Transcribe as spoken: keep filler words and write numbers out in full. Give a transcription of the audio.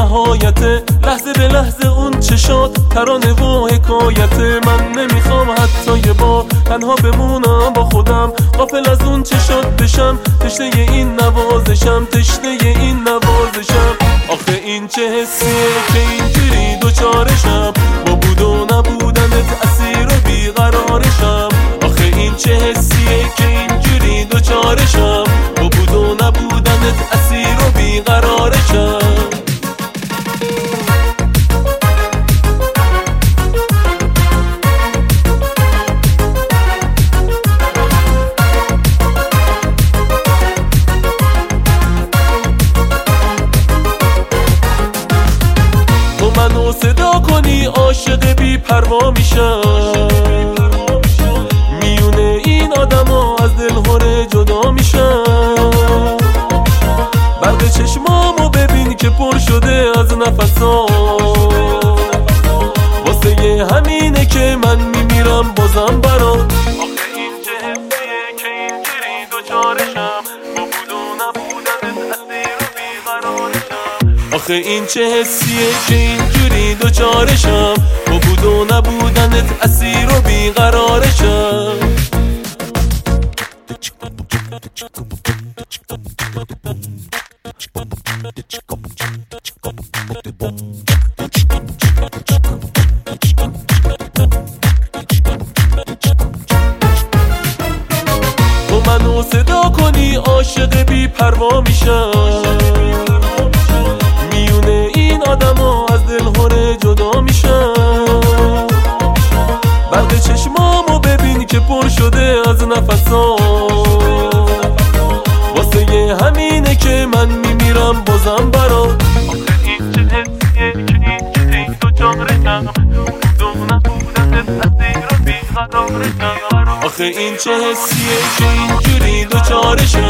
نهایت، لحظه به لحظه اون چشات ترانه و حکایت. من نمیخوام حتی یه بار تنها بمونم با خودم، غافل از اون چشات بشم، تشنه این نوازشم، تشنه این نوازشم. آخه این چه حسیه که اینجوری دوچارشم، با بود و نبودنت اسیر و بیقرارشم. آخه این چه حسیه که اینجوری دوچارشم، با بود و نبودنت اسیر و بیقرارشم. منو صدا کنی عاشق بی پروا میشم، میونه این آدم ها از دلهوره جدا میشم. برق چشمامو ببین که پر شده از نفسا، واسه همینه که من میمیرم بازم برات. آخه این چه حسیه که اینجوری دوچارشم، با بود و نبودنت اسیر و بیقرارشم. آخه این چه حسیه که اینجوری دوچارشم، با بود و نبودنت اسیر و بیقرارشم. تو منو صدا کنی عاشق بی پروا میشم، میونه این آدم ها از دلهوره جدا میشم. برق چشمامو ببین که پر شده از نفسا، واسه همینه که من میمیرم بازم برات. آخه این چه حسیه که اینجوری دوچارشم، دو نبودنت اسیر و بیقرارشم. آخه این چه حسیه که اینجوری دوچارشم،